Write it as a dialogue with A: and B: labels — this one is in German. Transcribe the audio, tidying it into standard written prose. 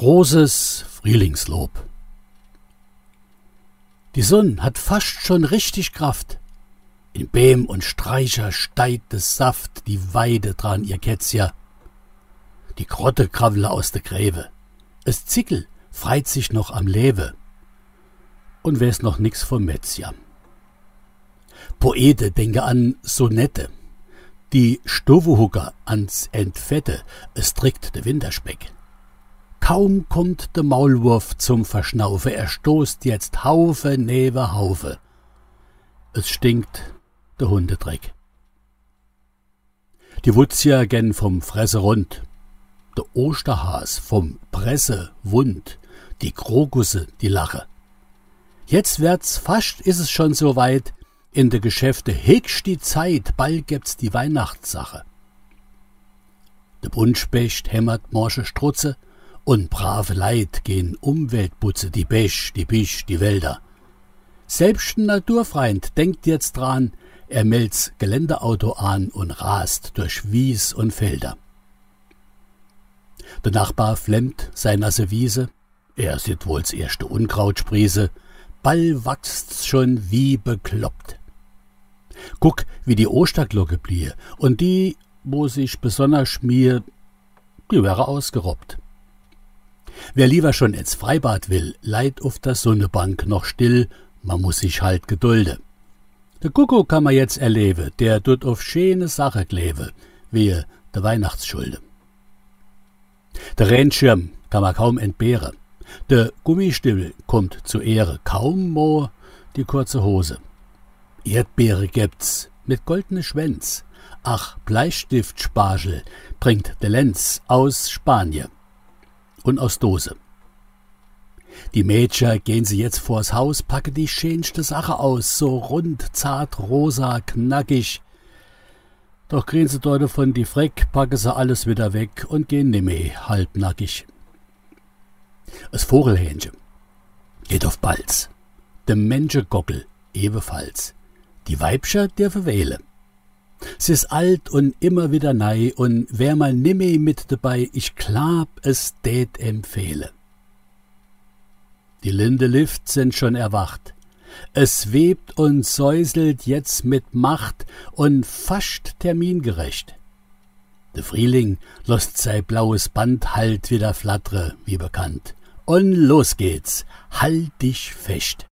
A: Großes Frühlingslob. Die Sonn hat fast schon richtig Kraft. In Beem und Streicher steigt des Saft die Weide dran ihr Kätzja. Die Grotte kravle aus der Gräve. Es Zickel freit sich noch am Lewe. Und weiß noch nix vom Metzja. Poete denke an Sonette. Die Stovehucker ans Entfette. Es trägt der Winterspeck. Kaum kommt der Maulwurf zum Verschnaufe, er stoßt jetzt Haufe neben Haufe. Es stinkt der Hundedreck. Die Wutzja gen vom Fresse rund, der Osterhas vom Presse wund, die Krokusse die Lache. Jetzt wird's fast, ist es schon so weit, in de Geschäfte hegst die Zeit, bald gibt's die Weihnachtssache. Der Buntspecht hämmert morsche Strutze, und brave Leid gehen Umweltputze, die Bisch, die Wälder. Selbst ein Naturfreund denkt jetzt dran, er meldt's Geländeauto an und rast durch Wies und Felder. Der Nachbar flemmt sein nasse Wiese, er sieht wohl's erste Unkrautspriese, bald wachst's schon wie bekloppt. Guck, wie die Osterglocke bliehe, und die, wo sich besonders schmier, die wäre ausgerobbt. Wer lieber schon ins Freibad will, leiht auf der Sonnebank noch still, man muss sich halt gedulde. Der Kuckuck kann man jetzt erleben, der tut auf schöne Sache klebe, wie der Weihnachtsschulde. Der Regenschirm kann man kaum entbehren, der Gummistiefel kommt zu Ehre, kaum mo die kurze Hose. Erdbeere gibt's mit goldene Schwänz, ach Bleistiftspargel bringt de Lenz aus Spanien und aus Dose. Die Mädchen gehen sie jetzt vors Haus, packen die schönste Sache aus, so rund, zart, rosa, knackig. Doch kriegen sie dort von die Freck, packen sie alles wieder weg und gehen nimmer halbnackig. Es Vogelhähnchen geht auf Balz, dem Menschengockel ebenfalls. Die Weibscher dürfen wählen. Sie ist alt und immer wieder nei, und wer mal nimmer mit dabei, ich glaub, es tät empfehle. Die Linde Lift sind schon erwacht. Es webt und säuselt jetzt mit Macht und fast termingerecht. Der Frühling lässt sein blaues Band halt wieder flattre, wie bekannt. Und los geht's, halt dich fest.